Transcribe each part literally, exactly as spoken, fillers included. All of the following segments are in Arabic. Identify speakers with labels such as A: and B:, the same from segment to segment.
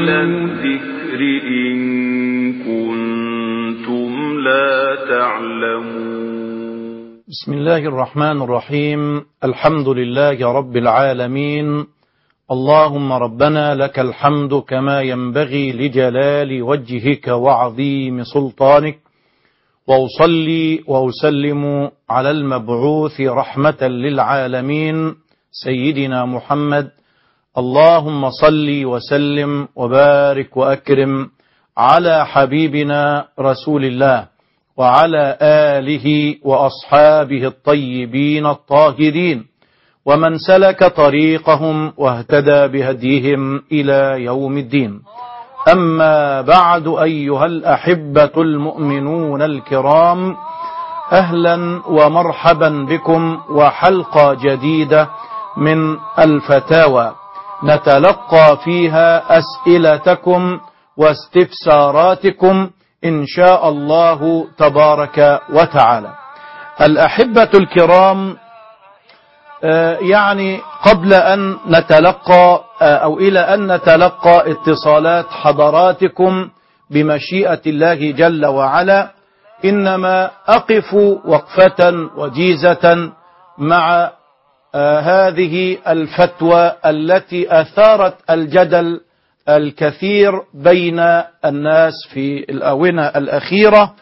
A: الذكر إن كنتم لا تعلمون.
B: بسم الله الرحمن الرحيم. الحمد لله رب العالمين. اللهم ربنا لك الحمد كما ينبغي لجلال وجهك وعظيم سلطانك، وأصلي وأسلم على المبعوث رحمة للعالمين سيدنا محمد. اللهم صل وسلم وبارك وأكرم على حبيبنا رسول الله وعلى آله وأصحابه الطيبين الطاهرين ومن سلك طريقهم واهتدى بهديهم إلى يوم الدين. أما بعد، أيها الأحبة المؤمنون الكرام، أهلا ومرحبا بكم وحلقة جديدة من الفتاوى نتلقى فيها أسئلتكم واستفساراتكم إن شاء الله تبارك وتعالى. الأحبة الكرام، يعني قبل أن نتلقى أو إلى أن نتلقى اتصالات حضراتكم بمشيئة الله جل وعلا، إنما أقف وقفة وجيزة مع هذه الفتوى التي أثارت الجدل الكثير بين الناس في الآونة الأخيرة،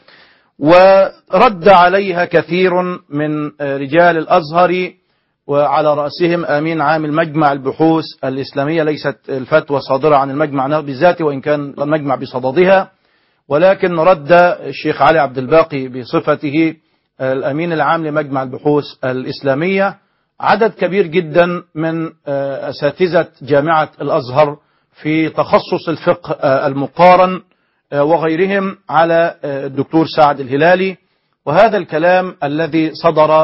B: ورد عليها كثير من رجال الأزهر وعلى رأسهم أمين عام المجمع البحوث الإسلامية. ليست الفتوى صادرة عن المجمع بذاته وإن كان المجمع بصددها، ولكن رد الشيخ علي عبد الباقي بصفته الأمين العام لمجمع البحوث الإسلامية عدد كبير جدا من أساتذة جامعة الأزهر في تخصص الفقه المقارن وغيرهم على الدكتور سعد الهلالي، وهذا الكلام الذي صدر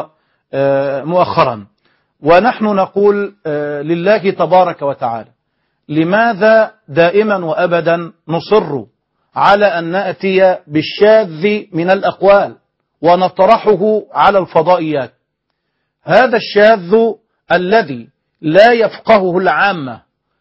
B: مؤخرا. ونحن نقول لله تبارك وتعالى، لماذا دائما وأبدا نصر على أن نأتي بالشاذ من الأقوال ونطرحه على الفضائيات؟ هذا الشاذ الذي لا يفقهه العامة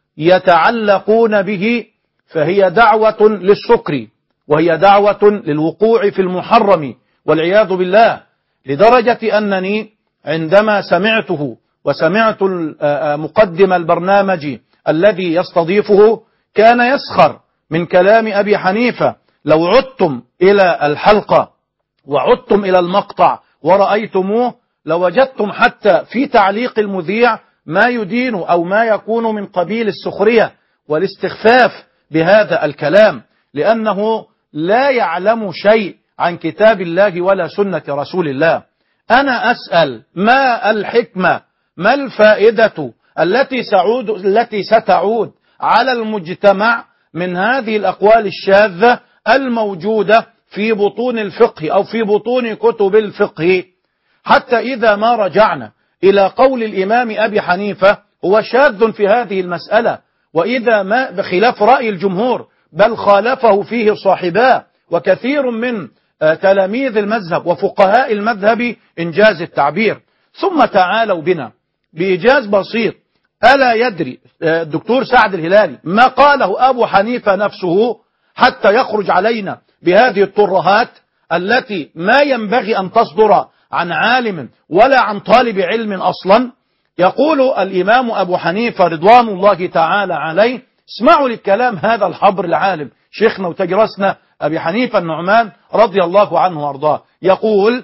B: يتعلقون به فهي دعوة للسكر، وهي دعوة للوقوع في المحرم والعياذ بالله، لدرجة أنني عندما سمعته وسمعت مقدم البرنامج الذي يستضيفه كان يسخر من كلام أبي حنيفة. لو عدتم إلى الحلقة وعدتم إلى المقطع ورأيتموه لوجدتم حتى في تعليق المذيع ما يدين أو ما يكون من قبيل السخرية والاستخفاف بهذا الكلام، لأنه لا يعلم شيء عن كتاب الله ولا سنة رسول الله. أنا أسأل: ما الحكمة، ما الفائدة التي سعود التي ستعود على المجتمع من هذه الأقوال الشاذة الموجودة في بطون الفقه أو في بطون كتب الفقه؟ حتى إذا ما رجعنا إلى قول الإمام أبي حنيفة هو شاذ في هذه المسألة، وإذا ما بخلاف رأي الجمهور بل خالفه فيه صاحباه وكثير من تلاميذ المذهب وفقهاء المذهب إنجاز التعبير. ثم تعالوا بنا بإيجاز بسيط: ألا يدري الدكتور سعد الهلالي ما قاله أبو حنيفة نفسه حتى يخرج علينا بهذه الترهات التي ما ينبغي أن تصدر عن عالم ولا عن طالب علم أصلا؟ يقول الإمام أبو حنيفة رضوان الله تعالى عليه، اسمعوا للكلام هذا الحبر العالم شيخنا وتجرسنا أبي حنيفة النعمان رضي الله عنه وارضاه، يقول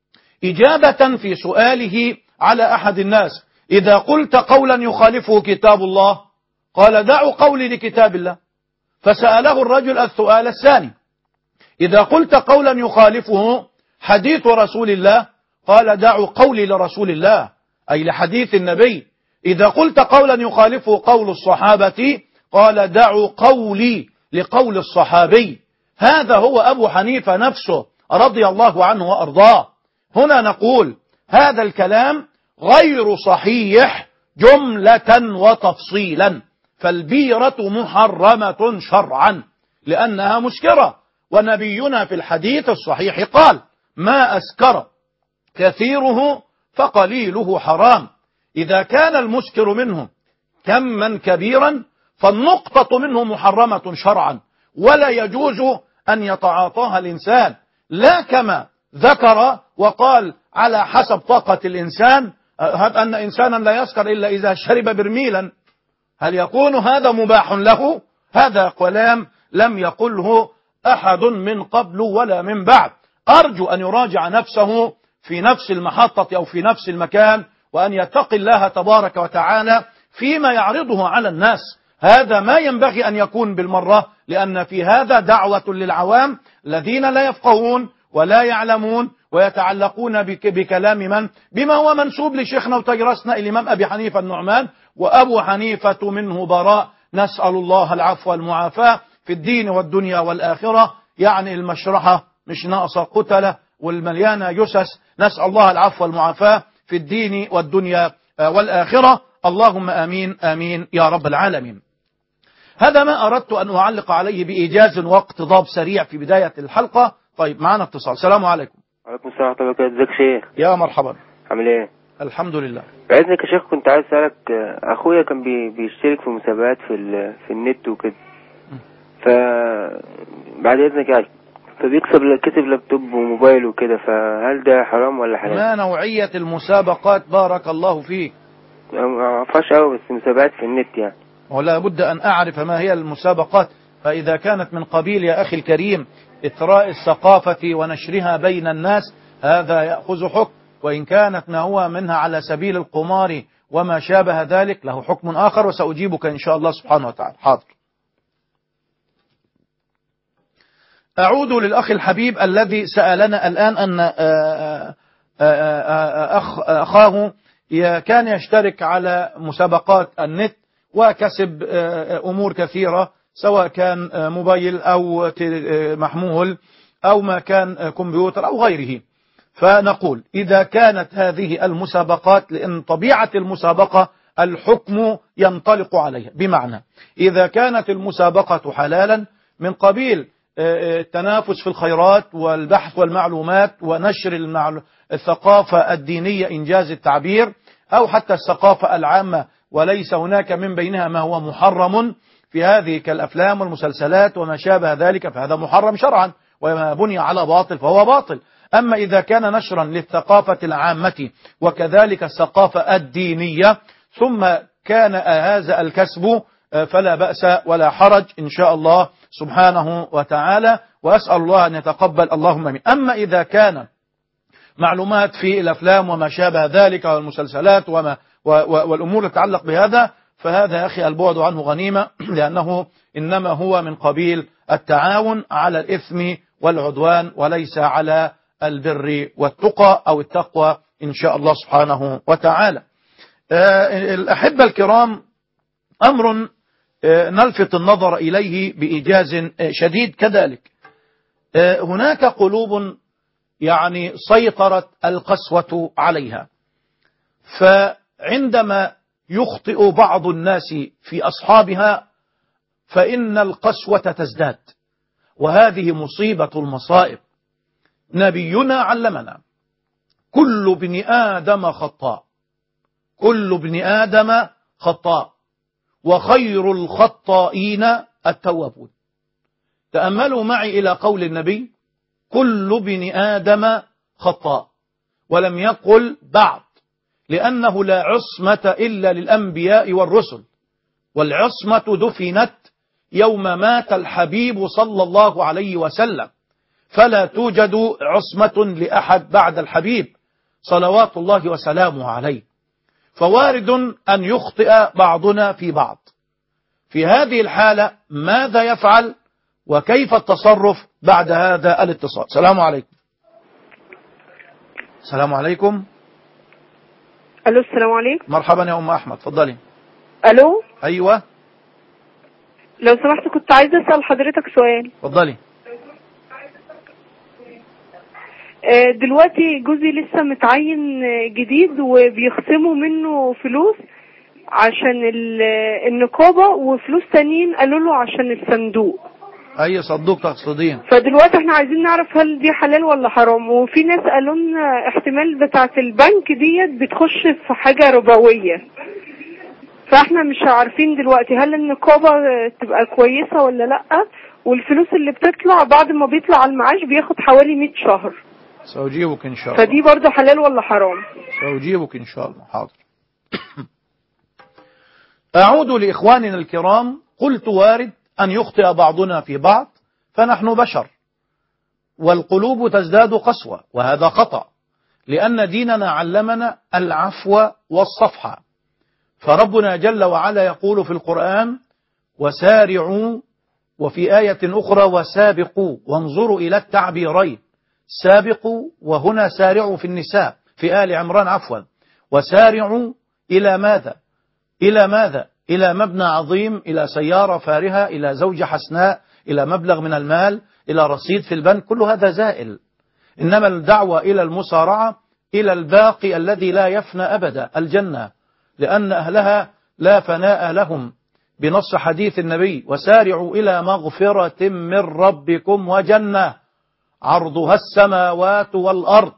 B: إجابة في سؤاله على أحد الناس: إذا قلت قولا يخالفه كتاب الله، قال: دعوا قولي لكتاب الله. فسأله الرجل السؤال الثاني: إذا قلت قولا يخالفه حديث رسول الله، قال: دعوا قولي لرسول الله، أي لحديث النبي. إذا قلت قولا يخالفه قول الصحابة، قال: دعوا قولي لقول الصحابي. هذا هو أبو حنيفة نفسه رضي الله عنه وأرضاه. هنا نقول هذا الكلام غير صحيح جملة وتفصيلا، فالبيرة محرمة شرعا لأنها مسكرة، ونبينا في الحديث الصحيح قال: ما أسكر كثيره فقليله حرام. إذا كان المسكر منه كما كبيرا فالنقطة منه محرمة شرعا ولا يجوز أن يتعاطاها الإنسان، لا كما ذكر وقال على حسب طاقة الإنسان، أن إنسانا لا يسكر إلا إذا شرب برميلا. هل يكون هذا مباح له؟ هذا كلام لم يقله أحد من قبل ولا من بعد. أرجو أن يراجع نفسه في نفس المحطة أو في نفس المكان، وأن يتقي الله تبارك وتعالى فيما يعرضه على الناس. هذا ما ينبغي أن يكون بالمرة، لأن في هذا دعوة للعوام الذين لا يفقهون ولا يعلمون ويتعلقون بك بكلام من بما هو منسوب لشيخنا وتجرسنا الإمام أبي حنيفة النعمان، وأبو حنيفة منه براء، نسأل الله العفو والمعافاة في الدين والدنيا والآخرة. يعني المشرحة مش ناقصة قتلة والمليانة جثث، نسأل الله العفو والمعافاة في الدين والدنيا والآخرة. اللهم آمين آمين يا رب العالمين. هذا ما أردت أن أعلق عليه بإيجاز واقتضاب سريع في بداية الحلقة. طيب معنا اتصال. السلام عليكم.
C: وعليكم السلام ورحمة الله وبركاته. ازيك يا شيخ؟
B: يا مرحبا.
C: عامل ايه؟
B: الحمد لله.
C: بعدنك يا شيخ، كنت عايز اسالك، اخويا كان بي بيشترك في مسابقات في في النت وكده، ف بعد اذنك يعني فبيكسب كسب لابتوب وموبايل وكده، فهل ده حرام ولا حلال؟
B: ما نوعية المسابقات بارك الله فيك؟
C: ما اعرفهاش قوي، بس مسابقات في النت يعني.
B: ولا بد أن أعرف ما هي المسابقات، فإذا كانت من قبيل يا أخي الكريم إثراء الثقافة ونشرها بين الناس هذا يأخذ حكم، وإن كانت ما هو منها على سبيل القمار وما شابه ذلك له حكم آخر، وسأجيبك إن شاء الله سبحانه وتعالى. حاضر. أعود للأخ الحبيب الذي سألنا الآن أن أخ أخاه كان يشترك على مسابقات النت وكسب أمور كثيرة، سواء كان موبايل أو محمول أو ما كان كمبيوتر أو غيره. فنقول إذا كانت هذه المسابقات، لأن طبيعة المسابقة الحكم ينطلق عليها، بمعنى إذا كانت المسابقة حلالا من قبيل التنافس في الخيرات والبحث والمعلومات ونشر المعلو... الثقافة الدينية إنجاز التعبير، أو حتى الثقافة العامة، وليس هناك من بينها ما هو محرم في هذه كالأفلام والمسلسلات وما شابه ذلك، فهذا محرم شرعا، وما بني على باطل فهو باطل. أما إذا كان نشرا للثقافة العامة وكذلك الثقافة الدينية ثم كان هذا الكسب فلا بأس ولا حرج إن شاء الله سبحانه وتعالى، وأسأل الله أن يتقبل اللهم آمين. أما إذا كان معلومات في الأفلام وما شابه ذلك والمسلسلات وما والأمور تتعلق بهذا، فهذا يا أخي البعد عنه غنيمة، لأنه إنما هو من قبيل التعاون على الإثم والعدوان وليس على البر والتقى أو التقوى إن شاء الله سبحانه وتعالى. الأحبة الكرام، أمر نلفت النظر إليه بإيجاز شديد كذلك. هناك قلوب يعني سيطرت القسوة عليها، فعندما يخطئ بعض الناس في أصحابها فإن القسوة تزداد، وهذه مصيبة المصائب. نبينا علمنا كل ابن آدم خطاء، كل ابن آدم خطاء وخير الخطائين التوابون. تأملوا معي إلى قول النبي كل ابن آدم خطاء، ولم يقل بعض، لأنه لا عصمة إلا للأنبياء والرسل، والعصمة دفنت يوم مات الحبيب صلى الله عليه وسلم، فلا توجد عصمة لأحد بعد الحبيب صلوات الله وسلامه عليه، فوارد أن يخطئ بعضنا في بعض. في هذه الحالة ماذا يفعل وكيف التصرف بعد هذا الاتصال؟ السلام عليكم. السلام عليكم.
D: الو السلام عليكم.
B: مرحبا يا أم أحمد، تفضلي.
D: الو.
B: أيوة
D: لو سمحت كنت عايزة أسأل حضرتك سؤال.
B: تفضلي.
D: دلوقتي جوزي لسه متعين جديد وبيخصموا منه فلوس عشان النقابة، وفلوس تانيين قالوا له عشان الصندوق.
B: أي صندوق تقصدين؟
D: فدلوقتي احنا عايزين نعرف هل دي حلال ولا حرام، وفي ناس قالوا لنا احتمال بتاعة البنك ديت بتخش في حاجة ربوية، فاحنا مش عارفين دلوقتي هل النقابة تبقى كويسة ولا لأ، والفلوس اللي بتطلع بعد ما بيطلع على المعاش بياخد حوالي مئة شهر.
B: سأجيبك إن شاء الله.
D: فدي برضه حلال ولا حرام؟
B: سأجيبك إن شاء الله. حاضر. أعود لإخواننا الكرام. قلت وارد أن يخطئ بعضنا في بعض، فنحن بشر والقلوب تزداد قسوة، وهذا خطأ، لأن ديننا علمنا العفو والصفح. فربنا جل وعلا يقول في القرآن: وسارعوا، وفي آية أخرى وسابقوا. وانظروا إلى التعبيرين، سابقوا وهنا سارعوا في النساء في آل عمران عفوا. وسارعوا إلى ماذا؟ إلى ماذا؟ إلى مبنى عظيم، إلى سيارة فارهة، إلى زوجة حسناء، إلى مبلغ من المال، إلى رصيد في البنك. كل هذا زائل. إنما الدعوة إلى المسارعة إلى الباقي الذي لا يفنى أبدا، الجنة، لأن أهلها لا فناء لهم، بنص حديث النبي: وسارعوا إلى مغفرة من ربكم وجنة عرضها السماوات والأرض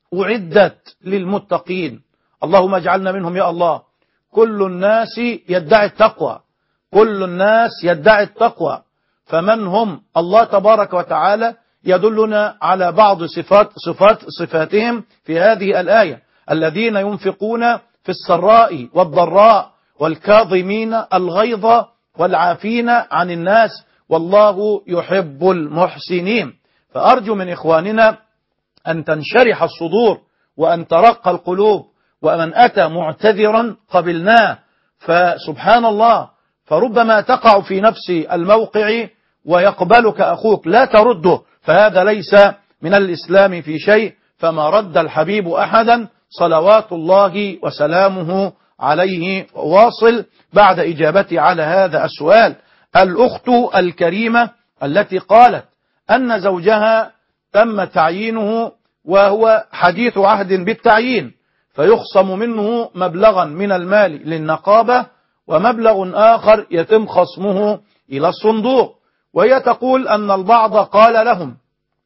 B: أعدت للمتقين. اللهم اجعلنا منهم يا الله. كل الناس يدعي التقوى، كل الناس يدعي التقوى، فمن هم؟ الله تبارك وتعالى يدلنا على بعض صفات صفات صفاتهم في هذه الآية: الذين ينفقون في السراء والضراء والكاظمين الغيظ والعافين عن الناس والله يحب المحسنين. فأرجو من إخواننا أن تنشرح الصدور وأن ترق القلوب، ومن أتى معتذرا قبلناه. فسبحان الله، فربما تقع في نفس الموقع ويقبلك أخوك لا ترده، فهذا ليس من الإسلام في شيء. فما رد الحبيب أحدا صلوات الله وسلامه عليه. واصل بعد إجابتي على هذا السؤال. الأخت الكريمة التي قالت أن زوجها تم تعيينه وهو حديث عهد بالتعيين، فيخصم منه مبلغا من المال للنقابة ومبلغ آخر يتم خصمه إلى الصندوق. وهي تقول أن البعض قال لهم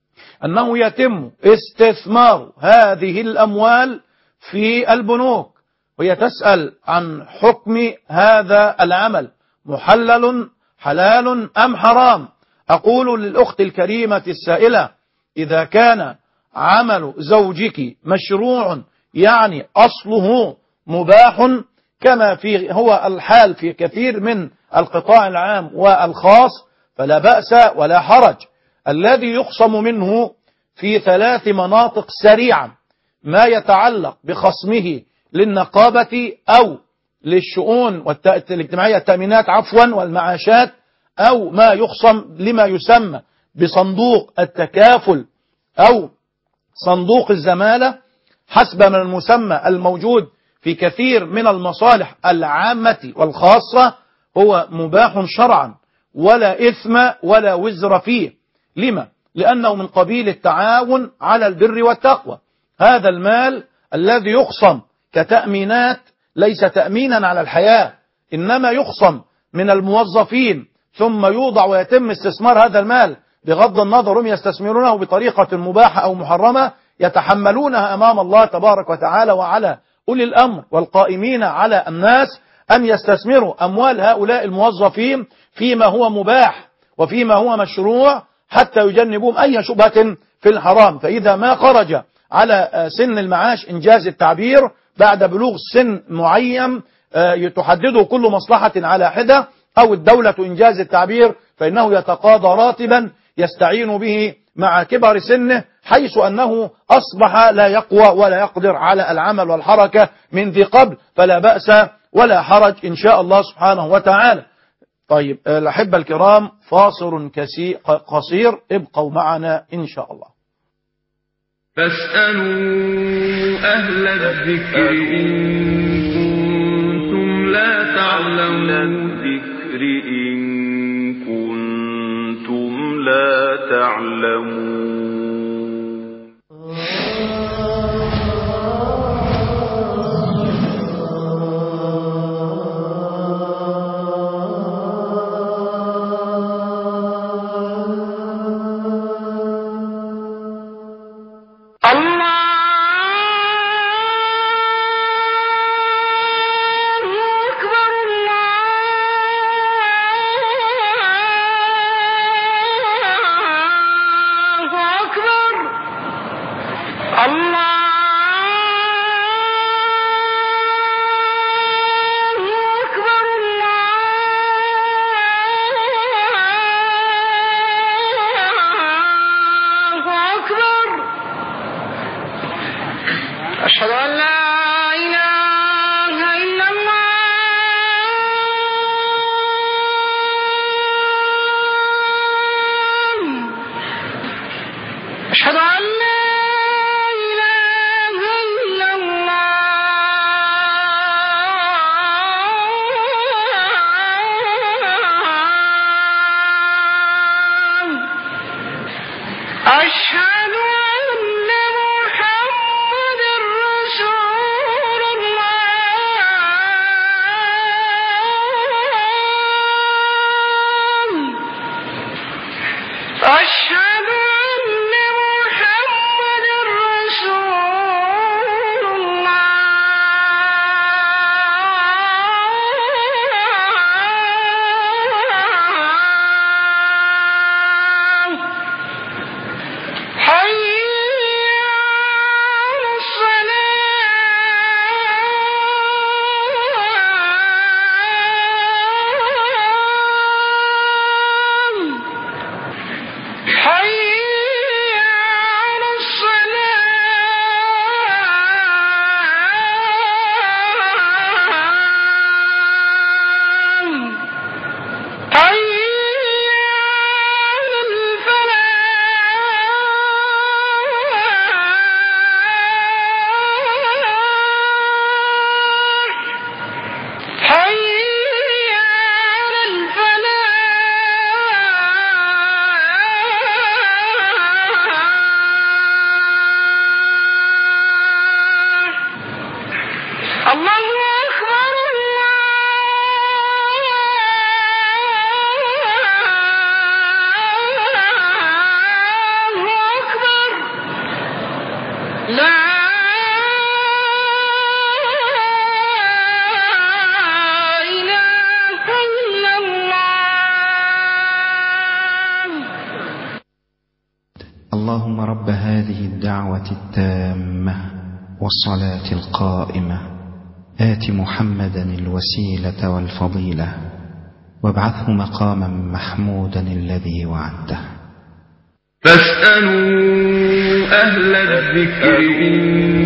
B: أنه يتم استثمار هذه الأموال في البنوك، وهي تسأل عن حكم هذا العمل، محلل حلال أم حرام؟ أقول للأخت الكريمة السائلة: إذا كان عمل زوجك مشروع، يعني أصله مباح كما في هو الحال في كثير من القطاع العام والخاص، فلا بأس ولا حرج. الذي يخصم منه في ثلاث مناطق سريعا: ما يتعلق بخصمه للنقابة أو للشؤون الاجتماعية، التأمينات عفوا والمعاشات، أو ما يخصم لما يسمى بصندوق التكافل أو صندوق الزمالة، حسب من المسمى الموجود في كثير من المصالح العامة والخاصة، هو مباح شرعا ولا إثم ولا وزر فيه. لما؟ لأنه من قبيل التعاون على البر والتقوى. هذا المال الذي يخصم كتأمينات ليس تأمينا على الحياة، إنما يخصم من الموظفين ثم يوضع ويتم استثمار هذا المال، بغض النظر هم يستثمرونه بطريقة مباحة أو محرمة، يتحملونها أمام الله تبارك وتعالى. وعلى أولي الأمر والقائمين على الناس أن يستثمروا أموال هؤلاء الموظفين فيما هو مباح وفيما هو مشروع، حتى يجنبون أي شبهة في الحرام. فإذا ما خرج على سن المعاش إنجاز التعبير بعد بلوغ سن معين تحدده كل مصلحة على حدة، أو الدولة إنجاز التعبير، فإنه يتقاضى راتبا يستعين به مع كبر سنه، حيث أنه أصبح لا يقوى ولا يقدر على العمل والحركة من ذي قبل، فلا بأس ولا حرج إن شاء الله سبحانه وتعالى. طيب الأحبة الكرام، فاصل قصير، ابقوا معنا إن شاء الله.
A: فاسألوا أهل الذكر إن كنتم لا تعلمون. الذكر إن كنتم لا تعلمون.
E: الله أكبر. اللهم رب هذه الدعوة التامة والصلاة القائمة آت محمدا الوسيلة والفضيلة وابعثه مقاما محمودا الذي وعدته.
A: فاسألوا أهل الذكر إن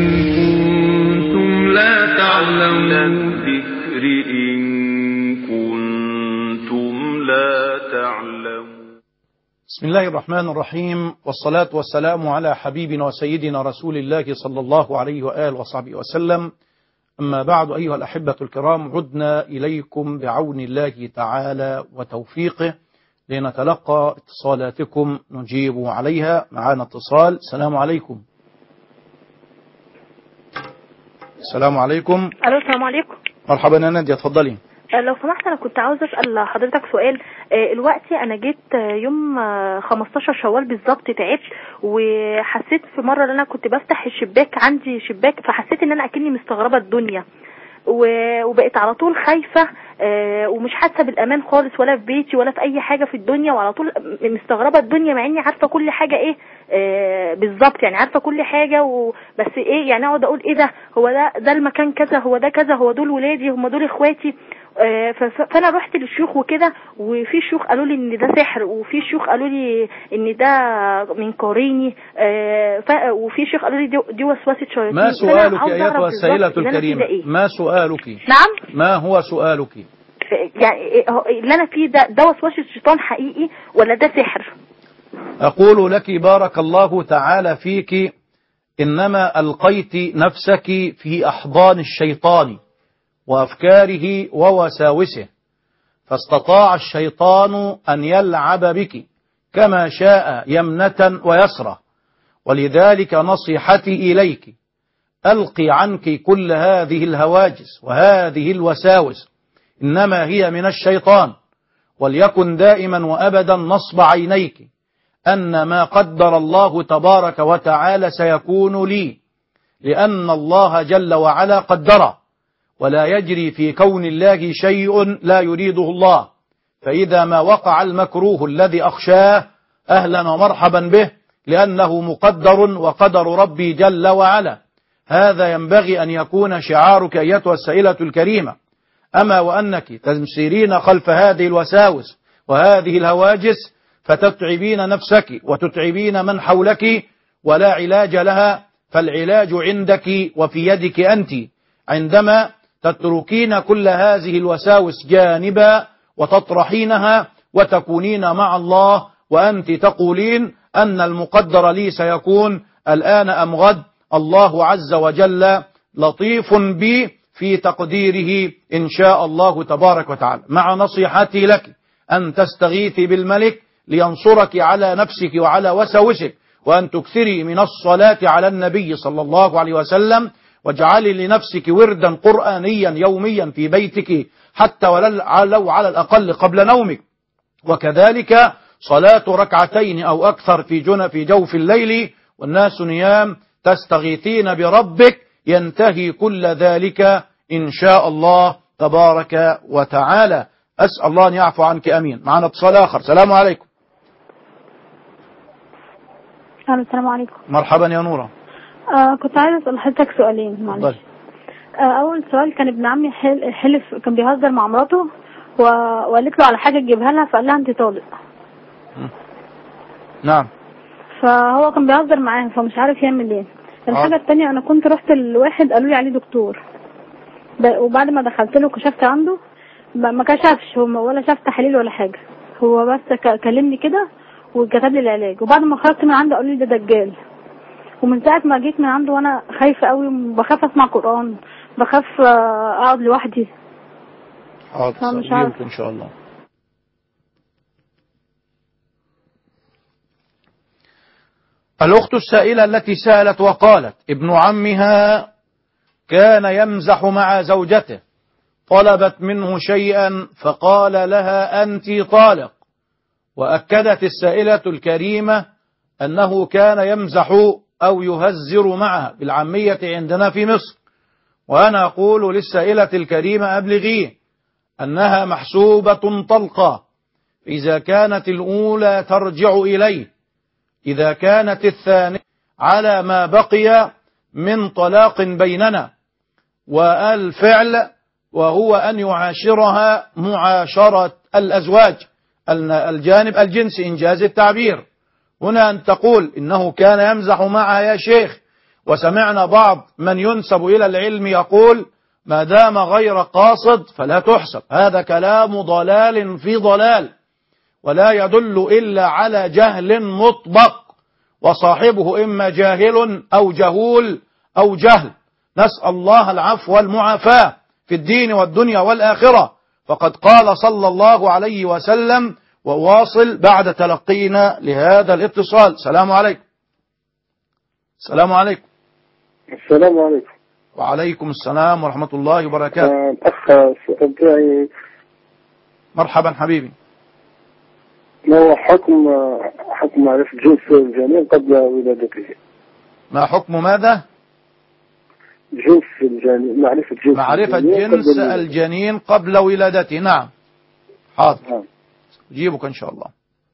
A: كنتم لا تعلمون ذكر إن كنتم لا تعلمون.
B: بسم الله الرحمن الرحيم، والصلاة والسلام على حبيبنا وسيدنا رسول الله صلى الله عليه وآله وصحبه وسلم. أما بعد، أيها الأحبة الكرام، عدنا إليكم بعون الله تعالى وتوفيقه لنتلقى اتصالاتكم نجيب عليها. معنا اتصال. السلام عليكم. السلام عليكم.
F: الو السلام عليكم.
B: مرحبا يا نادية، اتفضلي.
F: لو سمحت انا كنت عاوزه اسال حضرتك سؤال. الوقت انا جيت يوم خمستاشر شوال بالظبط، تعبت وحسيت في مره ان انا كنت بفتح الشباك، عندي شباك، فحسيت ان انا اكني مستغربه الدنيا وبقيت على طول خايفه ومش حاسه بالامان خالص، ولا في بيتي ولا في اي حاجه في الدنيا، وعلى طول مستغربه الدنيا مع اني عارفه كل حاجه ايه بالظبط، يعني عارفه كل حاجه وبس ايه، يعني اقعد اقول ايه ده، هو ده ده المكان كذا، هو ده كذا، هو دول ولادي، هم دول اخواتي. فانا رحت للشيوخ وكده، وفي شيوخ قالوا لي ان ده سحر، وفي شيوخ قالوا لي ان ده من قريني، وفي شيوخ قالوا لي دي, دي وسوسه شياطين.
B: ما سؤالك يا ايتها السائله الكريمه؟ إيه؟ ما سؤالك؟
F: نعم،
B: ما هو سؤالك؟
F: يعني اللي انا فيه ده ده وسوسه شيطان حقيقي ولا ده سحر؟
B: اقول لك بارك الله تعالى فيك، انما القيت نفسك في احضان الشيطان وأفكاره ووساوسه، فاستطاع الشيطان أن يلعب بك كما شاء يمنة ويسرى. ولذلك نصيحتي إليك، ألقي عنك كل هذه الهواجس وهذه الوساوس، إنما هي من الشيطان. وليكن دائما وأبدا نصب عينيك أن ما قدر الله تبارك وتعالى سيكون لي، لأن الله جل وعلا قدره، ولا يجري في كون الله شيء لا يريده الله. فإذا ما وقع المكروه الذي أخشاه أهلا ومرحبا به، لأنه مقدر وقدر ربي جل وعلا. هذا ينبغي أن يكون شعارك أيتها السائلة الكريمة. أما وأنك تسيرين خلف هذه الوساوس وهذه الهواجس فتتعبين نفسك وتتعبين من حولك ولا علاج لها، فالعلاج عندك وفي يدك أنت، عندما تتركين كل هذه الوساوس جانبا وتطرحينها وتكونين مع الله، وأنت تقولين أن المقدر لي سيكون الآن أم غد، الله عز وجل لطيف بي في تقديره إن شاء الله تبارك وتعالى. مع نصيحتي لك أن تستغيثي بالملك لينصرك على نفسك وعلى وساوسك، وأن تكثري من الصلاة على النبي صلى الله عليه وسلم، واجعلي لنفسك وردا قرآنيا يوميا في بيتك حتى ولو على الأقل قبل نومك، وكذلك صلاة ركعتين أو أكثر في جنة في جوف الليل والناس نيام، تستغيثين بربك، ينتهي كل ذلك إن شاء الله تبارك وتعالى. أسأل الله أن يعفو عنك، أمين. معنا اتصال آخر. السلام عليكم.
G: السلام عليكم.
B: مرحبا يا نورة.
G: آه كنت عايزة أسأل حضرتك سؤالين معلش. آه أول سؤال، كان ابن عمي حلف، كان بيهزر مع مراته وقالت له على حاجة تجيبها لها، فقال لها أنت طالق.
B: نعم.
G: فهو كان بيهزر معاها فمش عارف يعمل ايه. الحاجة التانية، أنا كنت رحت لواحد قالوا لي عليه دكتور، وبعد ما دخلت له كشفت عنده ما كشفش هو ولا شاف تحاليل ولا حاجة، هو بس كلمني كده وكتب لي العلاج، وبعد ما خرجت من عنده قالوا لي ده دجال. ومن ساعة ما جيت من عنده وانا خايفة قوي، بخاف اسمع قرآن، بخاف اقعد لوحدي.
B: حاضر مش عارف ان شاء الله. الأخت السائلة التي سألت وقالت ابن عمها كان يمزح مع زوجته، طلبت منه شيئا فقال لها أنت طالق، وأكدت السائلة الكريمة أنه كان يمزح أو يهزر معها بالعامية عندنا في مصر. وأنا أقول للسائلة الكريمة أبلغيه أنها محسوبة طلقة، إذا كانت الأولى ترجع إليه إذا كانت الثانية على ما بقي من طلاق بيننا، والفعل وهو أن يعاشرها معاشرة الأزواج، الجانب الجنسي إنجاز التعبير. هنا أن تقول إنه كان يمزح معها يا شيخ، وسمعنا بعض من ينسب إلى العلم يقول ما دام غير قاصد فلا تحسب. هذا كلام ضلال في ضلال، ولا يدل إلا على جهل مطبق، وصاحبه إما جاهل أو جهول أو جهل. نسأل الله العفو والمعافاة في الدين والدنيا والآخرة. فقد قال صلى الله عليه وسلم، وواصل بعد تلقينا لهذا الاتصال. السلام عليكم. السلام عليكم.
H: السلام عليكم.
B: وعليكم السلام ورحمة الله وبركاته.
H: الأخ السؤال بتاعي.
B: مرحبا حبيبي.
H: ما هو حكم حكم معرفة جنس الجنين قبل ولادته؟
B: ما حكم ماذا؟
H: جنس الجنين، معرفة جنس
B: معرفة
H: الجنين
B: جنس
H: قبل
B: الجنين قبل ولادته. نعم حاضر،
H: نعم.
B: أجيبك إن شاء الله.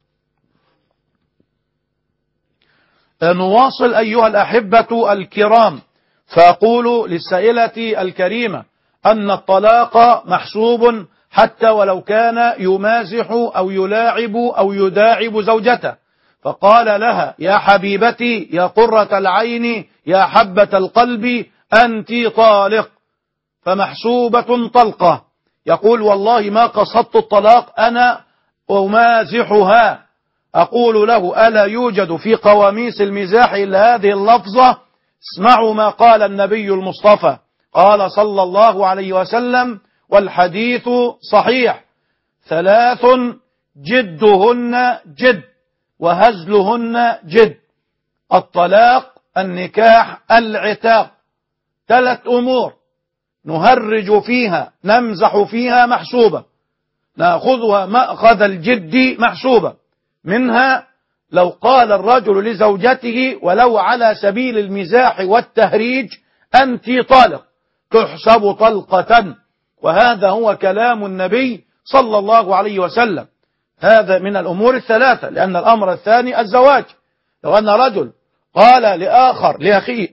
B: نواصل أيها الأحبة الكرام، فأقول للسائلة الكريمة أن الطلاق محسوب حتى ولو كان يمازح أو يلاعب أو يداعب زوجته، فقال لها يا حبيبتي يا قرة العين يا حبة القلب أنت طالق، فمحسوبة طلقة. يقول والله ما قصدت الطلاق، أنا أمازحها. أقول له ألا يوجد في قواميس المزاح إلا هذه اللفظة؟ اسمعوا ما قال النبي المصطفى، قال صلى الله عليه وسلم والحديث صحيح: ثلاث جدهن جد وهزلهن جد: الطلاق، النكاح، العتاق. ثلاث أمور نهرج فيها نمزح فيها محسوبة، نأخذها مأخذ الجد محسوبة. منها لو قال الرجل لزوجته ولو على سبيل المزاح والتهريج أنت طالق، تحسب طلقة، وهذا هو كلام النبي صلى الله عليه وسلم. هذا من الأمور الثلاثة، لأن الأمر الثاني الزواج. لو أن رجل قال لآخر لأخيه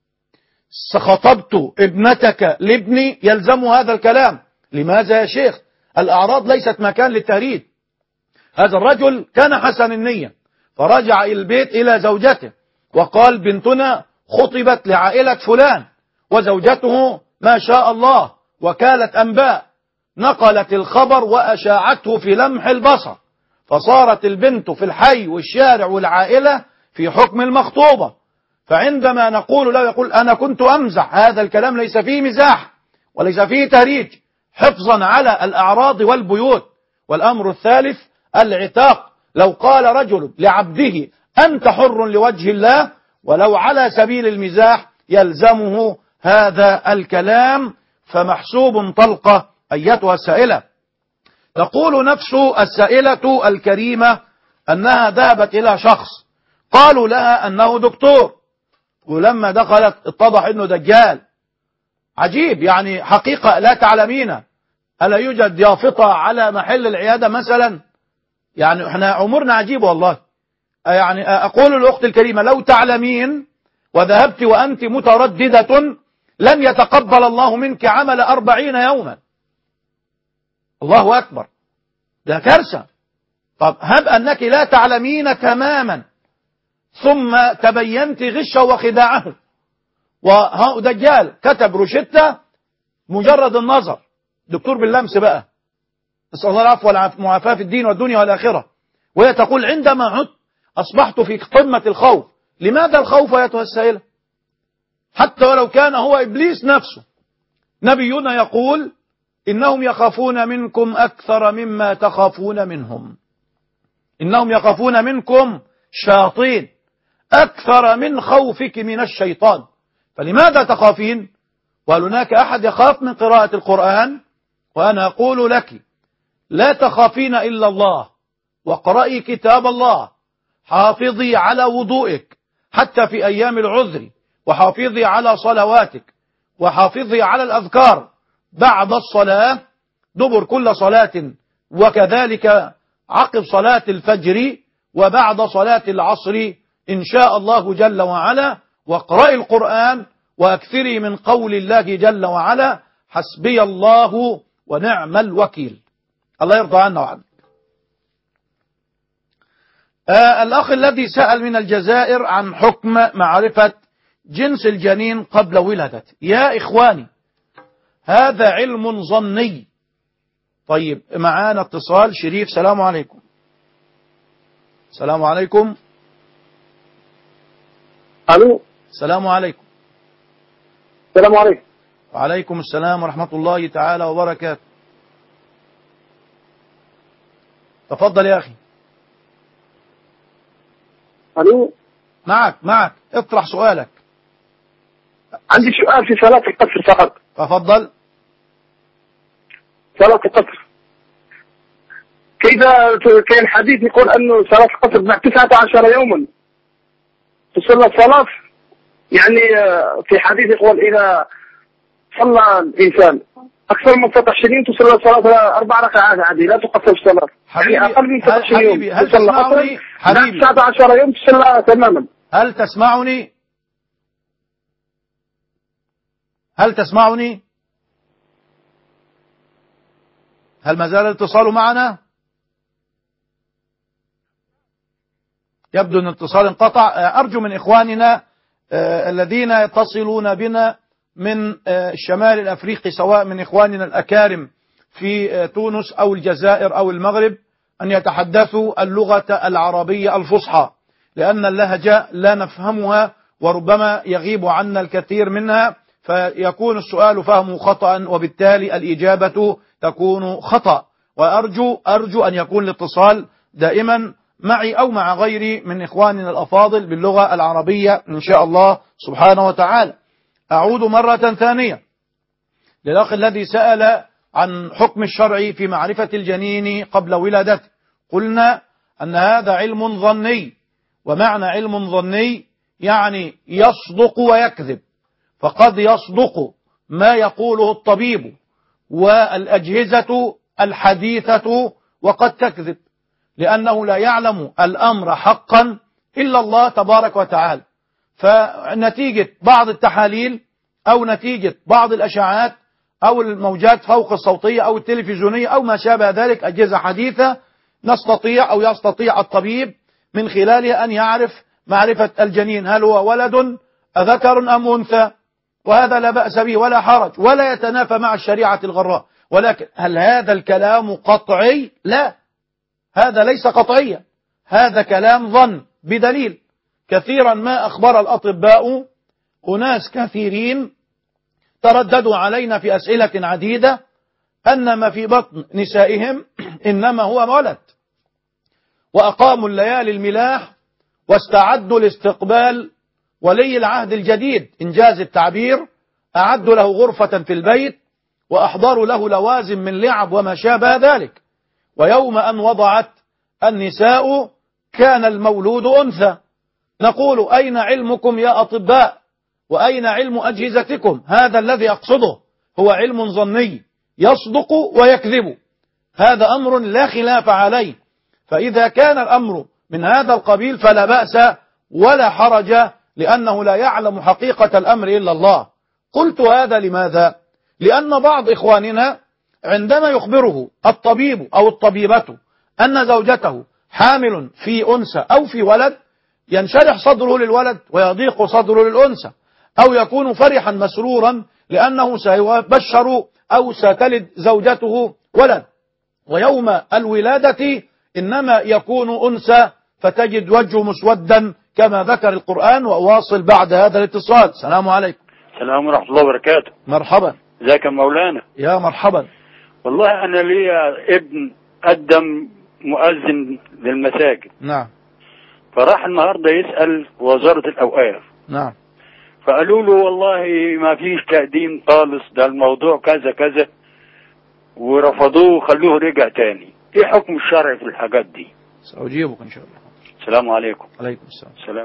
B: خطبت ابنتك لابني، يلزم هذا الكلام. لماذا يا شيخ؟ الأعراض ليست مكان للتهريج. هذا الرجل كان حسن النية، فرجع البيت إلى زوجته وقال بنتنا خطبت لعائلة فلان، وزوجته ما شاء الله وكالة أنباء نقلت الخبر وأشاعته في لمح البصر، فصارت البنت في الحي والشارع والعائلة في حكم المخطوبة. فعندما نقول له يقول أنا كنت أمزح، هذا الكلام ليس فيه مزاح وليس فيه تهريج، حفظا على الأعراض والبيوت. والأمر الثالث العتاق. لو قال رجل لعبده أنت حر لوجه الله ولو على سبيل المزاح يلزمه هذا الكلام، فمحسوب طلقة. أيتها السائلة، تقول نفس السائلة الكريمة أنها ذهبت إلى شخص قالوا لها أنه دكتور، ولما دخلت اتضح أنه دجال. عجيب، يعني حقيقة لا تعلمين. ألا يوجد يافطة على محل العيادة مثلا؟ يعني احنا عمرنا عجيب والله. يعني أقول للأخت الكريمة لو تعلمين وذهبت وأنت مترددة لن يتقبل الله منك عمل أربعين يوما. الله أكبر، ده كارثة. طب هب أنك لا تعلمين تماما ثم تبينت غشه وخداعه، وها دجال كتب روشتة مجرد النظر، دكتور باللمس بقى، نسأل الله العفو والمعافاة في الدين والدنيا والآخرة. وهي تقول عندما عدت أصبحت في قمة الخوف. لماذا الخوف أيتها السائلة؟ حتى ولو كان هو إبليس نفسه. نبينا يقول إنهم يخافون منكم أكثر مما تخافون منهم، إنهم يخافون منكم شياطين أكثر من خوفك من الشيطان. فلماذا تخافين؟ وهل هناك أحد يخاف من قراءة القرآن؟ وأنا أقول لك لا تخافين إلا الله، واقرأي كتاب الله، حافظي على وضوئك حتى في أيام العذر، وحافظي على صلواتك، وحافظي على الأذكار بعد الصلاة، دبر كل صلاة، وكذلك عقب صلاة الفجر وبعد صلاة العصر إن شاء الله جل وعلا، واقرأي القرآن وأكثري من قول الله جل وعلا حسبي الله ونعم الوكيل. الله يرضى عنا وعنك. آه الأخ الذي سأل من الجزائر عن حكم معرفة جنس الجنين قبل ولادته. يا إخواني، هذا علم ظني. طيب معانا اتصال. شريف، سلام عليكم. السلام عليكم.
H: الو.
B: السلام عليكم.
H: السلام عليكم.
B: وعليكم السلام ورحمة الله تعالى وبركاته. تفضل يا أخي.
H: الو.
B: معك معك اطرح سؤالك.
H: عندي سؤال في صلاة القصر فقط.
B: تفضل.
H: صلاة القصر، كذا كان حديث يقول أنه صلاة القصر بعد تسعة عشر يوما تصلى الصلاة، يعني في حديث يقول إذا صلى الإنسان أكثر من ستة عشر يوم تصلى الصلاة أربع ركعات عادي، لا تقصر الصلاة. يعني أقل من ستة عشر يوم
B: هل تسمعني حبيبي؟
H: بعد تسعة عشر يوم تصلى تماما.
B: هل تسمعني؟ هل تسمعني؟ هل ما زال الاتصال معنا؟ يبدو أن الاتصال انقطع. أرجو من إخواننا الذين يتصلون بنا من الشمال الأفريقي، سواء من إخواننا الأكارم في تونس أو الجزائر أو المغرب، أن يتحدثوا اللغة العربية الفصحى، لأن اللهجة لا نفهمها وربما يغيب عنا الكثير منها، فيكون السؤال فهمه خطأ وبالتالي الإجابة تكون خطأ. وأرجو أرجو أن يكون الاتصال دائما معي أو مع غيري من إخواننا الأفاضل باللغة العربية إن شاء الله سبحانه وتعالى. أعود مرة ثانية للأخ الذي سأل عن حكم الشرع في معرفة الجنين قبل ولادته. قلنا أن هذا علم ظني، ومعنى علم ظني يعني يصدق ويكذب. فقد يصدق ما يقوله الطبيب والأجهزة الحديثة، وقد تكذب، لأنه لا يعلم الأمر حقا إلا الله تبارك وتعالى. فنتيجة بعض التحاليل أو نتيجة بعض الأشعاعات أو الموجات فوق الصوتية أو التلفزيونية أو ما شابه ذلك، أجهزة حديثة، نستطيع أو يستطيع الطبيب من خلالها أن يعرف معرفة الجنين هل هو ولد أذكر أم أنثى، وهذا لا بأس به ولا حرج ولا يتنافى مع الشريعة الغراء. ولكن هل هذا الكلام قطعي؟ لا، هذا ليس قطعيا، هذا كلام ظن بدليل. كثيرا ما أخبر الأطباء أناس كثيرين ترددوا علينا في أسئلة عديدة أن ما في بطن نسائهم إنما هو ولد، وأقاموا الليالي الملاح واستعدوا لاستقبال ولي العهد الجديد، إنجاز التعبير، أعدوا له غرفة في البيت وأحضروا له لوازم من لعب وما شابه ذلك. ويوم أن وضعت النساء كان المولود أنثى. نقول أين علمكم يا أطباء؟ وأين علم أجهزتكم؟ هذا الذي أقصده هو علم ظني يصدق ويكذب، هذا أمر لا خلاف عليه. فإذا كان الأمر من هذا القبيل فلا بأس ولا حرج، لأنه لا يعلم حقيقة الأمر إلا الله. قلت هذا لماذا؟ لأن بعض إخواننا عندما يخبره الطبيب أو الطبيبة أن زوجته حامل في أنثى أو في ولد، ينشرح صدره للولد ويضيق صدره للأنثى، أو يكون فرحا مسرورا لأنه سيبشر أو ستلد زوجته ولد، ويوم الولادة إنما يكون أنثى فتجد وجهه مسودا كما ذكر القرآن. وأواصل بعد هذا الاتصال. السلام عليكم.
I: السلام ورحمة الله وبركاته.
B: مرحبا.
I: ازيك يا مولانا؟
B: يا مرحبا.
I: والله أنا لي ابن قدم مؤذن للمساجد.
B: نعم.
I: فراح النهاردة يسأل وزارة الأوقاف.
B: نعم.
I: فقالوا له والله ما فيش تقديم خالص، ده الموضوع كذا كذا، ورفضوه وخلوه رجع تاني. ايه حكم الشرع في الحاجات دي؟
B: سأجيبك إن شاء الله.
I: السلام عليكم.
B: عليكم السلام.
I: السلام.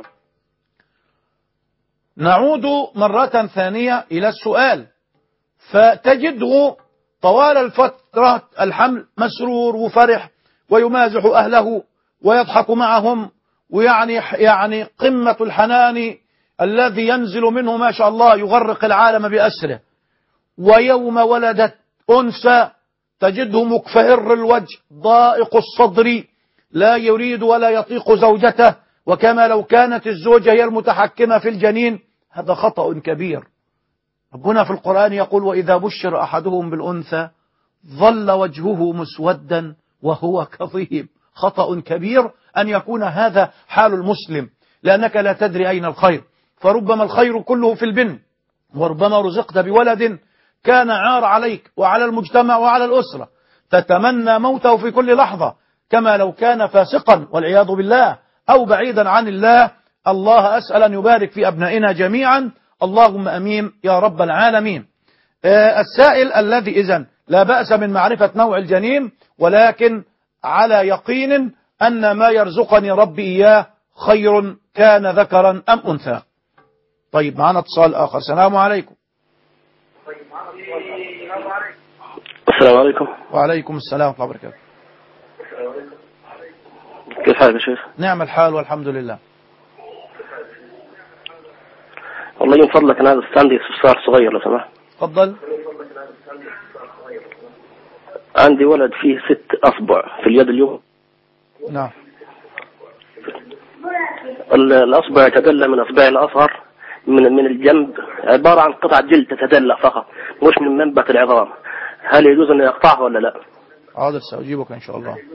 B: نعود مرة ثانية إلى السؤال. فتجده طوال الفترة الحمل مسرور وفرح ويمازح أهله ويضحك معهم ويعني يعني قمة الحنان الذي ينزل منه ما شاء الله يغرق العالم بأسره، ويوم ولدت أنثى تجده مكفهر الوجه ضائق الصدر لا يريد ولا يطيق زوجته، وكما لو كانت الزوجة هي المتحكمة في الجنين. هذا خطأ كبير. ربنا في القرآن يقول: وإذا بشر أحدهم بالأنثى ظل وجهه مسودا وهو كظيم. خطأ كبير أن يكون هذا حال المسلم، لأنك لا تدري أين الخير، فربما الخير كله في البن، وربما رزقت بولد كان عار عليك وعلى المجتمع وعلى الأسرة، تتمنى موته في كل لحظة، كما لو كان فاسقا والعياذ بالله أو بعيدا عن الله. الله أسأل أن يبارك في أبنائنا جميعا، اللهم أمين يا رب العالمين. آه السائل الذي إذن لا بأس من معرفة نوع الجنين، ولكن على يقين أن ما يرزقني ربي إياه خير كان ذكرا أم أنثى. طيب معنا اتصال آخر. السلام عليكم.
J: السلام عليكم.
B: وعليكم السلام ورحمة الله وبركاته.
J: كيف حالك يا شيخ؟
B: نعم الحال والحمد لله.
J: والله من فضلك أنا عندي استفسار صغير لو سمحت.
B: تفضل.
J: عندي ولد فيه ست أصبع في اليد اليمنى.
B: نعم.
J: الأصبع يتدلى من أصبع الأصغر من من الجنب، عبارة عن قطعة جلد تتدلى فقط، مش من منبت العظام. هل يجوز أن يقطعها ولا لا؟
B: حاضر سأجيبك إن شاء الله.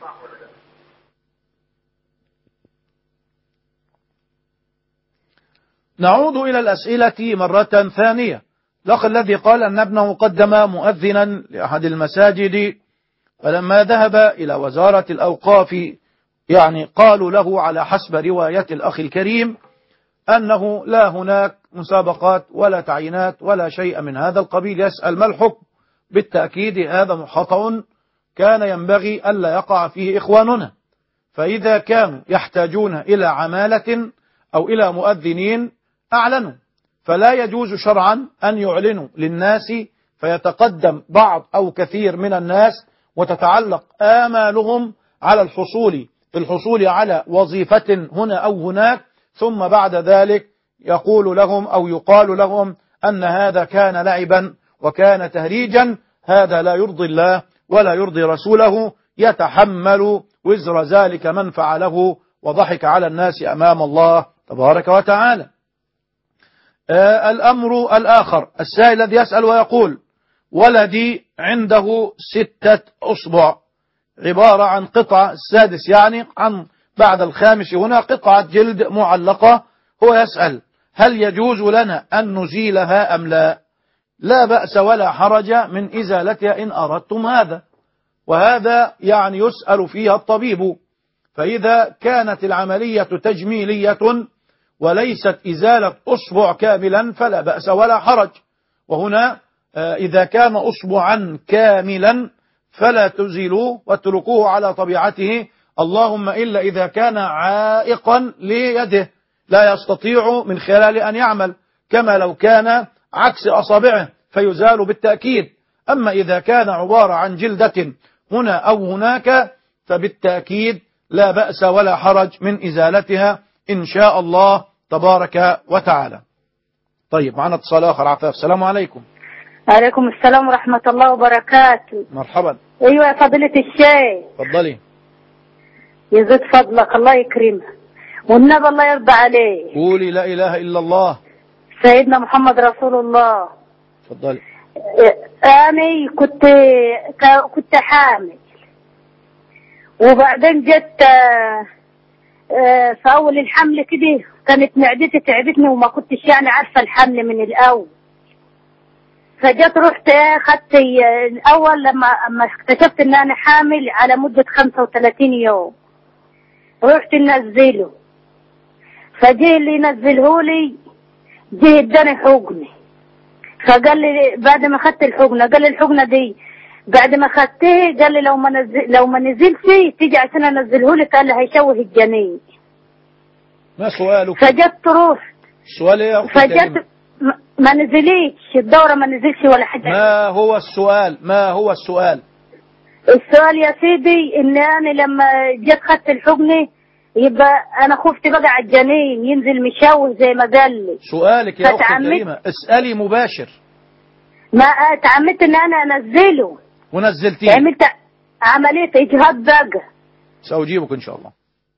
B: نعود إلى الأسئلة مرة ثانية. الأخ الذي قال أن ابنه قدم مؤذنا لأحد المساجد، فلما ذهب إلى وزارة الأوقاف يعني قالوا له على حسب رواية الأخ الكريم أنه لا هناك مسابقات ولا تعيينات ولا شيء من هذا القبيل. يسأل ما الحكم؟ بالتأكيد هذا خطأ كان ينبغي ألا يقع فيه إخواننا، فإذا كانوا يحتاجون إلى عمالة أو إلى مؤذنين أعلنوا، فلا يجوز شرعا أن يعلنوا للناس فيتقدم بعض أو كثير من الناس وتتعلق آمالهم على الحصول في الحصول على وظيفة هنا أو هناك، ثم بعد ذلك يقول لهم أو يقال لهم أن هذا كان لعبا وكان تهريجا. هذا لا يرضي الله ولا يرضي رسوله، يتحمل وزر ذلك من فعله وضحك على الناس أمام الله تبارك وتعالى. آه الأمر الآخر، السائل الذي يسأل ويقول: ولدي عنده ستة أصبع، عبارة عن قطعة السادس يعني عن بعد الخامس هنا قطعة جلد معلقة. هو يسأل: هل يجوز لنا أن نزيلها أم لا؟ لا بأس ولا حرج من إزالتها إن أردتم هذا، وهذا يعني يسأل فيها الطبيب. فإذا كانت العملية تجميلية وليست إزالة أصبع كاملا فلا بأس ولا حرج. وهنا إذا كان أصبعا كاملا فلا تزيلوه واتركوه على طبيعته، اللهم إلا إذا كان عائقا ليده لا يستطيع من خلال أن يعمل، كما لو كان عكس أصابعه فيزال بالتأكيد. أما إذا كان عبارة عن جلدة هنا أو هناك فبالتأكيد لا بأس ولا حرج من إزالتها إن شاء الله تبارك وتعالى. طيب معنا اتصال آخر. عفاف. السلام عليكم.
K: عليكم السلام ورحمة الله وبركاته.
B: مرحبا.
K: أيوة يا فضيلة الشيخ.
B: تفضلي.
K: يزيد فضلك الله يكرمك والنبي الله يرضى عليه.
B: قولي لا إله إلا الله
K: سيدنا محمد رسول الله.
B: تفضلي.
K: أنا كنت كنت حامل، وبعدين جت في أول الحمل كده كانت معدتي تعبتني وما كنتش يعني عارفة الحمل من الأول، فجت رحت خدت الأول لما أما اكتشفت إن أنا حامل على مدة خمسة وثلاثين يوم رحت ننزله، فجه اللي ينزله لي جه اداني حقنة، فقال لي بعد ما خدت الحقنة قال لي الحقنة دي بعد ما خدته قال لي لو ما نزل لو ما نزلش تيجي عشان انزله لك قال لي هيشوه الجنين.
B: ما سؤالك؟
K: فجت رحت
B: السؤال ايه يا اختي؟
K: فجت ما نزلتش الدورة ما نزلش ولا حاجة.
B: ما هو السؤال؟ ما هو السؤال؟
K: السؤال يا سيدي ان انا لما جيت خدت الحقنة يبقى انا خفت بقى على الجنين ينزل مشوه زي ما قال لي.
B: سؤالك يا أختي
K: فتعمدت-
B: الكريمة اسألي مباشر.
K: ما اتعمدت ان انا انزله،
B: ونزلتيه.
K: عملت عملية اجهاض بقى.
B: سأجيبك إن شاء الله.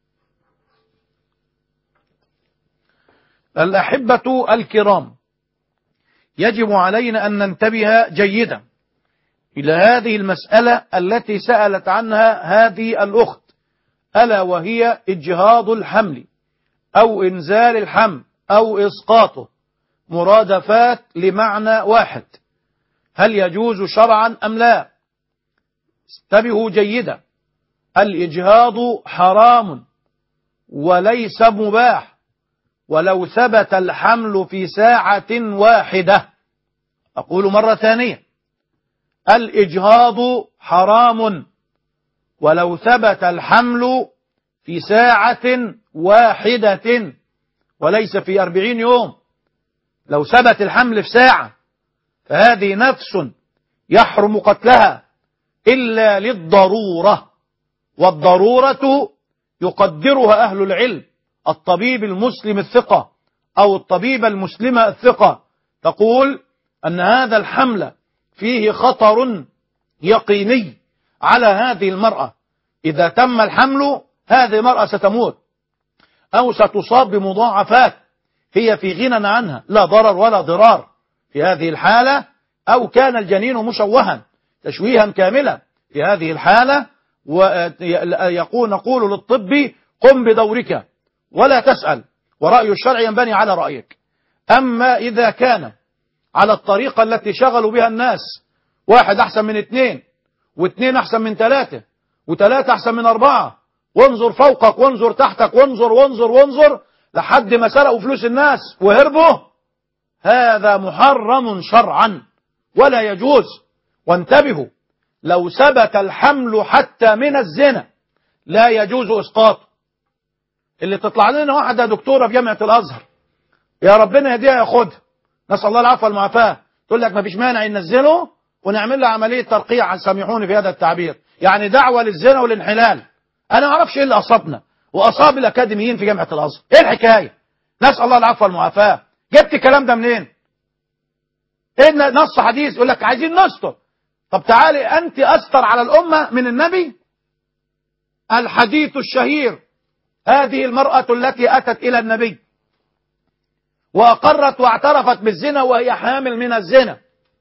B: الأحبة الكرام، يجب علينا أن ننتبه جيدا إلى هذه المسألة التي سألت عنها هذه الأخت، ألا وهي إجهاض الحمل أو إنزال الحمل أو إسقاطه، مرادفات لمعنى واحد. هل يجوز شرعا أم لا؟ انتبهوا جيدا، الإجهاض حرام وليس مباح ولو ثبت الحمل في ساعة واحدة. أقول مرة ثانية، الإجهاض حرام ولو ثبت الحمل في ساعة واحدة وليس في أربعين يوم. لو ثبت الحمل في ساعة فهذه نفس يحرم قتلها إلا للضرورة، والضرورة يقدرها أهل العلم. الطبيب المسلم الثقة أو الطبيبة المسلمة الثقة تقول أن هذا الحمل فيه خطر يقيني على هذه المرأة. إذا تم الحمل هذه المرأة ستموت أو ستصاب بمضاعفات هي في غنى عنها، لا ضرر ولا ضرار في هذه الحالة، أو كان الجنين مشوها تشويها كاملا في هذه الحالة، ويقول نقول للطب قم بدورك ولا تسأل، ورأي الشرع ينبني على رأيك. أما إذا كان على الطريقة التي شغلوا بها الناس، واحد أحسن من اثنين، واثنين أحسن من ثلاثة، وثلاثة أحسن من أربعة، وانظر فوقك وانظر تحتك وانظر وانظر وانظر لحد ما سرقوا فلوس الناس وهربوا، هذا محرم شرعا ولا يجوز. وانتبهوا، لو ثبت الحمل حتى من الزنا لا يجوز إسقاطه. اللي تطلع لنا واحدة دكتورة في جامعة الأزهر، يا ربنا يهديها ياخدها، نسأل الله العفو والمعافاة، تقول لك ما فيش مانع ينزله ونعمل له عملية ترقيع، سامحوني في هذا التعبير، يعني دعوة للزنا والانحلال. أنا ما أعرفش إيه اللي أصابنا وأصاب الأكاديميين في جامعة الأزهر، إيه الحكاية؟ نسأل الله العفو والمعافاة. جبت الكلام ده منين؟ إيه نص حديث يقول لك عايزين نستر. طب تعالي أنت أستر على الأمة من النبي. الحديث الشهير، هذه المرأة التي أتت إلى النبي وأقرت واعترفت بالزنا وهي حامل من الزنا،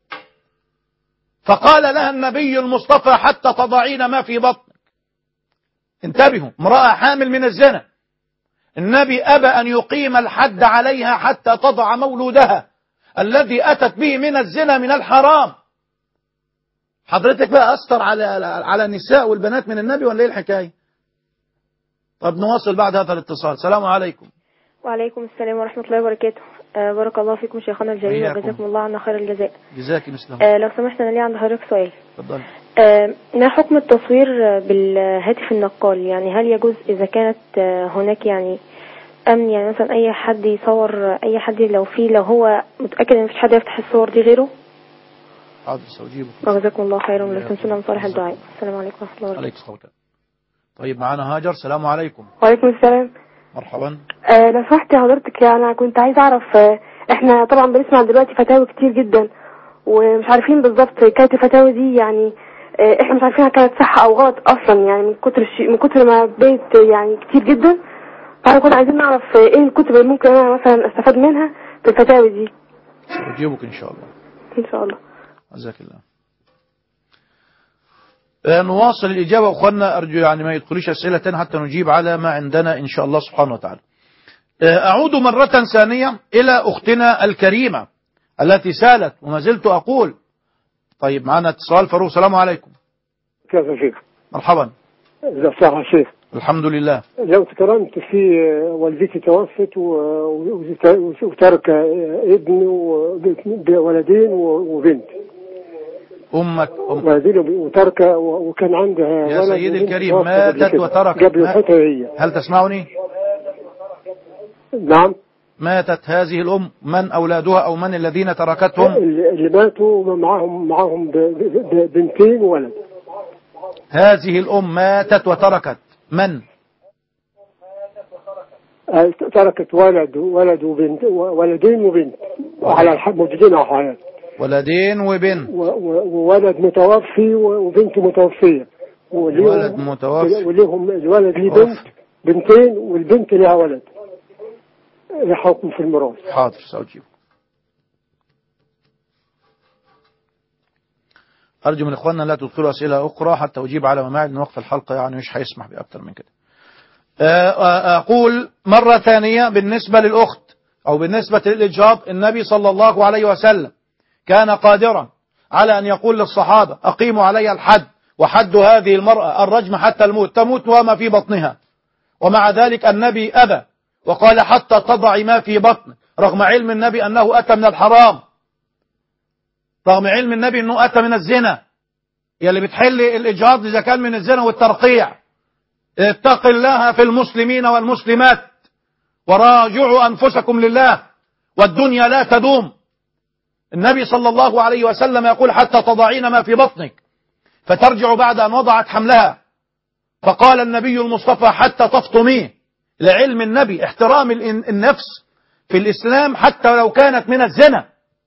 B: فقال لها النبي المصطفى حتى تضعين ما في بطنك. انتبهوا، امرأة حامل من الزنا، النبي أبى أن يقيم الحد عليها حتى تضع مولودها الذي أتت به من الزنا من الحرام. حضرتك بقى أستر على على النساء والبنات من النبي ولا إيه الحكاية؟ طب نواصل بعد هذا الاتصال. السلام عليكم.
L: وعليكم السلام ورحمة الله وبركاته. آه بارك الله فيكم شيخنا الجليل وجزاكم الله عنا خير الجزاء.
B: جزاك مثله.
L: آه لو سمحت أنا لي عند حضرتك سؤال.
B: اتفضل.
L: آه ما حكم التصوير بالهاتف النقال؟ يعني هل يجوز إذا كانت آه هناك يعني أمن، يعني مثلا أي حد يصور أي حد لو فيه لو هو متأكد إن مفيش حد يفتح الصور دي غيره؟
B: حاضر سأجيبك.
L: وجزاكم الله خيرا ولا تنسونا من صالح الدعاء. السلام عليكم ورحمة الله وبركاته.
B: عليكم السلام. طيب معانا هاجر. السلام عليكم.
M: وعليكم السلام.
B: مرحبا.
M: آه لو سمحت حضرتك، يعني انا كنت عايز اعرف، آه احنا طبعا بنسمع دلوقتي فتاوي كتير جدا ومش عارفين بالظبط كانت الفتاوي دي يعني آه احنا مش عارفينها كانت صح او غلط اصلا، يعني من كتر الشيء من كتر ما بيت يعني كتير جدا. فاحنا كنا عايزين نعرف آه ايه الكتب اللي ممكن انا مثلا استفاد منها في الفتاوي دي.
B: سأجيبك ان شاء الله.
M: ان شاء الله.
B: جزاك الله. نواصل الإجابة أخوانا، أرجو يعني ما يدخليش أسئلة تانية حتى نجيب على ما عندنا إن شاء الله سبحانه وتعالى. أعود مرة ثانية إلى أختنا الكريمة التي سالت وما زلت أقول. طيب معنا اتصال فاروق. السلام عليكم.
N: كيف يا شيخ؟
B: مرحبا.
N: ازي صحة يا شيخ؟
B: الحمد لله.
N: لو تكرمت في والدتي توفت وترك ابن وولدين وبنت.
B: أمك أم...
N: ولدين وترك وكان عندها
B: يا سيدي الكريم ماتت وتركت
N: قبل الحتة هي.
B: هل تسمعني؟
N: نعم.
B: ماتت هذه الأم، من أولادها أو من الذين تركتهم؟
N: اللي ماتوا معهم معهم بنتين وولد.
B: هذه الأم ماتت وتركت من؟
N: تركت ولد ولد وبنت ولدين وبنت على الح- موجودين على الحياة،
B: ولدين وبنت
N: و- و- وولد متوفي وبنت متوفية، وليهم
B: ولد متوفي
N: وليهم الولد ليه بنت بنتين والبنت لها ولد. إيه حكم في الميراث؟
B: حاضر سأجيب. أرجو من إخواننا لا تدخلوا أسئلة أخرى حتى أجيب على مماعد من وقت الحلقة، يعني مش هيسمح بأكثر من كده. أقول مرة ثانية بالنسبة للأخت أو بالنسبة للإجهاض، النبي صلى الله عليه وسلم كان قادرا على أن يقول للصحابة أقيموا علي الحد، وحد هذه المرأة الرجم حتى الموت، تموت وما في بطنها، ومع ذلك النبي أبى وقال حتى تضع ما في بطنك، رغم علم النبي أنه أتى من الحرام، رغم علم النبي أنه أتى من الزنا. يلي بتحل الإجهاض إذا كان من الزنا والترقيع، اتق الله في المسلمين والمسلمات وراجعوا أنفسكم لله، والدنيا لا تدوم. النبي صلى الله عليه وسلم يقول حتى تضعين ما في بطنك، فترجع بعد أن وضعت حملها، فقال النبي المصطفى حتى تفطميه، لعلم النبي احترام النفس في الإسلام حتى لو كانت من الزنا،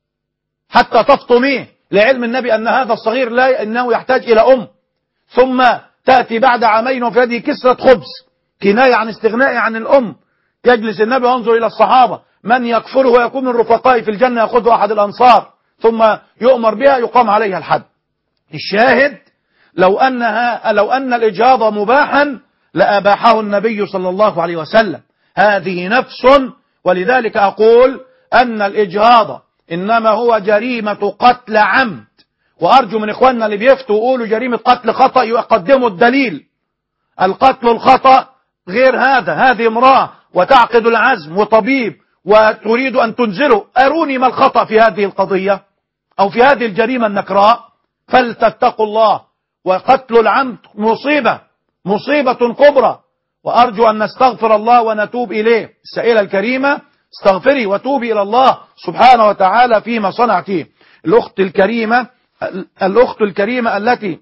B: حتى تفطميه، لعلم النبي أن هذا الصغير لا إنه يحتاج إلى أم. ثم تأتي بعد عامين وفي يده كسرة خبز، كناية عن استغناء عن الأم. يجلس النبي وينظر إلى الصحابة، من يكفره ويكون من رفقائه في الجنة يأخذه أحد الأنصار، ثم يؤمر بها يقام عليها الحد. الشاهد لو أنها لو أن الإجهاض مباحا لأباحه النبي صلى الله عليه وسلم، هذه نفس. ولذلك أقول أن الإجهاض إنما هو جريمة قتل عمد، وأرجو من إخواننا اللي بيفتوا يقولوا جريمة قتل خطأ يقدموا الدليل. القتل الخطأ غير هذا، هذه امرأة وتعقد العزم وطبيب وتريد أن تنزله، أروني ما الخطأ في هذه القضية أو في هذه الجريمة النكراء، فلتتقوا الله. وقتل العمد مصيبة مصيبة كبرى، وأرجو أن نستغفر الله ونتوب إليه. السائلة الكريمة استغفري وتوبي إلى الله سبحانه وتعالى فيما صنعتيه. الأخت الكريمة الأخت الكريمة التي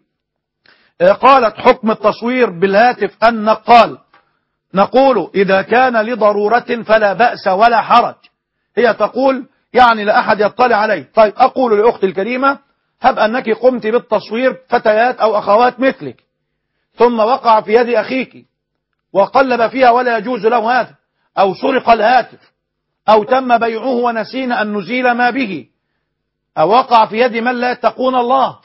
B: قالت حكم التصوير بالهاتف النقال، نقول إذا كان لضرورة فلا بأس ولا حرج. هي تقول يعني لا أحد يطلع عليه. طيب أقول لأخت الكريمة هب أنك قمت بالتصوير فتيات أو أخوات مثلك، ثم وقع في يد أخيك وقلب فيها ولا يجوز له هذا، أو سرق الهاتف، أو تم بيعه ونسينا أن نزيل ما به، أو وقع في يد من لا يتقون الله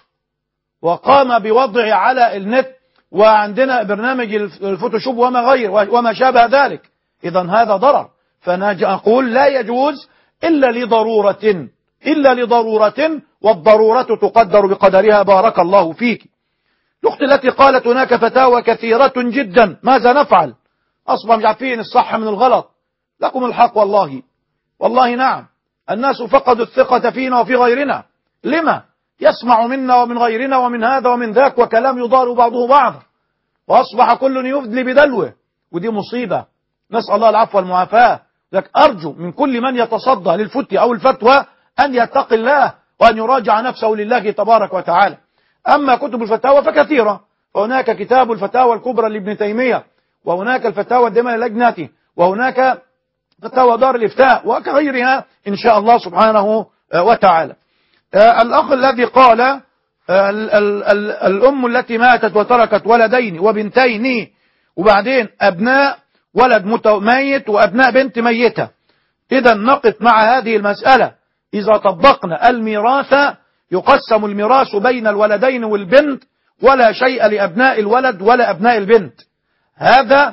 B: وقام بوضعه على النت وعندنا برنامج الفوتوشوب وما غير وما شابه ذلك، إذا هذا ضرر. فأنا أقول لا يجوز إلا لضرورة إلا لضرورة والضرورة تقدر بقدرها. بارك الله فيك. الأخت التي قالت هناك فتاوى كثيرة جدا، ماذا نفعل؟ أصبح مش عارفين الصح من الغلط. لكم الحق والله والله نعم، الناس فقدوا الثقة فينا وفي غيرنا. لما؟ يسمع منا ومن غيرنا ومن هذا ومن ذاك وكلام يضار بعضه بعضا، وأصبح كل يفدلي بدلوه، ودي مصيبة. نسأل الله العفو والمعافاة. لك أرجو من كل من يتصدى للفتي أو الفتوى أن يتقي الله وأن يراجع نفسه لله تبارك وتعالى. أما كتب الفتاوى فكثيرة، فهناك كتاب الفتاوى الكبرى لابن تيمية، وهناك الفتاوى الدائمة للجنة، وهناك فتاوى دار الإفتاء وكغيرها إن شاء الله سبحانه وتعالى. الأخ الذي قال ال ال ال الأم التي ماتت وتركت ولدين وبنتين وبعدين أبناء ولد ميت وأبناء بنت ميتة، إذا نقف مع هذه المسألة. إذا طبقنا الميراث يقسم الميراث بين الولدين والبنت، ولا شيء لأبناء الولد ولا أبناء البنت، هذا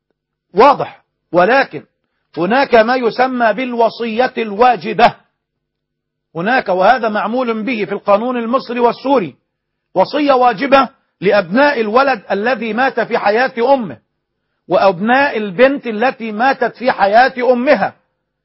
B: واضح. ولكن هناك ما يسمى بالوصية الواجبة، هناك وهذا معمول به في القانون المصري والسوري، وصية واجبة لأبناء الولد الذي مات في حياة أمه وأبناء البنت التي ماتت في حياة أمها،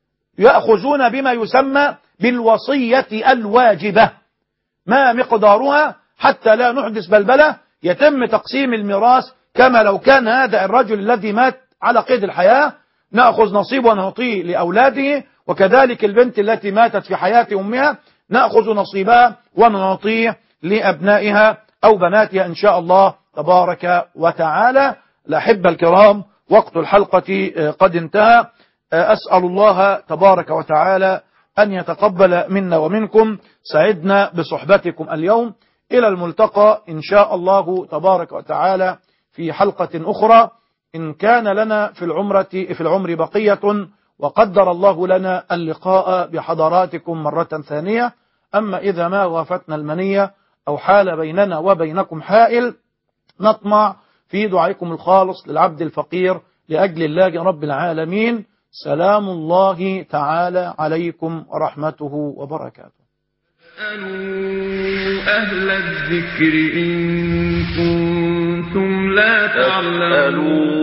B: يأخذون بما يسمى بالوصية الواجبة. ما مقدارها حتى لا نحدث بلبلة؟ يتم تقسيم الميراث كما لو كان هذا الرجل الذي مات على قيد الحياة، نأخذ نصيبه ونعطيه لأولاده، وكذلك البنت التي ماتت في حياة أمها نأخذ نصيبها ونعطيه لأبنائها أو بناتها إن شاء الله تبارك وتعالى. الأحبة الكرام، وقت الحلقة قد انتهى. أسأل الله تبارك وتعالى أن يتقبل منا ومنكم. سعدنا بصحبتكم اليوم. إلى الملتقى إن شاء الله تبارك وتعالى في حلقة أخرى، إن كان لنا في العمرة في العمر بقية وقدر الله لنا اللقاء بحضراتكم مرة ثانية. أما إذا ما وافتنا المنية أو حال بيننا وبينكم حائل، نطمع في دعائكم الخالص للعبد الفقير لأجل الله رب العالمين. سلام الله تعالى عليكم ورحمته وبركاته.
A: فاسألوا أهل الذكر إن كنتم لا تعلمون.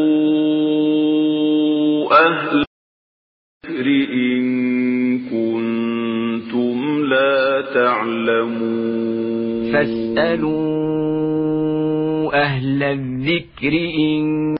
A: أهل الذكر إن كنتم لا تعلمون.
O: فاسألوا أهل الذكر إن